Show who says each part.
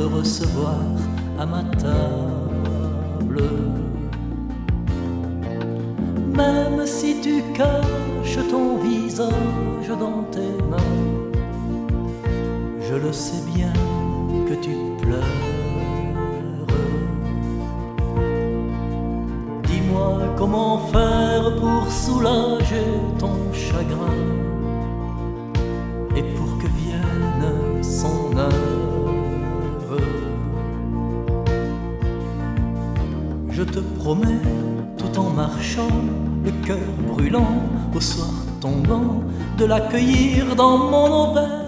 Speaker 1: recevoir à ma table. Même si tu caches ton visage dans tes mains, je le sais bien que tu pleures. Dis-moi comment faire pour soulager ton chagrin et pour que vienne son heure. Je te promets, tout en marchant, le cœur brûlant, au soir tombant, de l'accueillir dans mon auberge.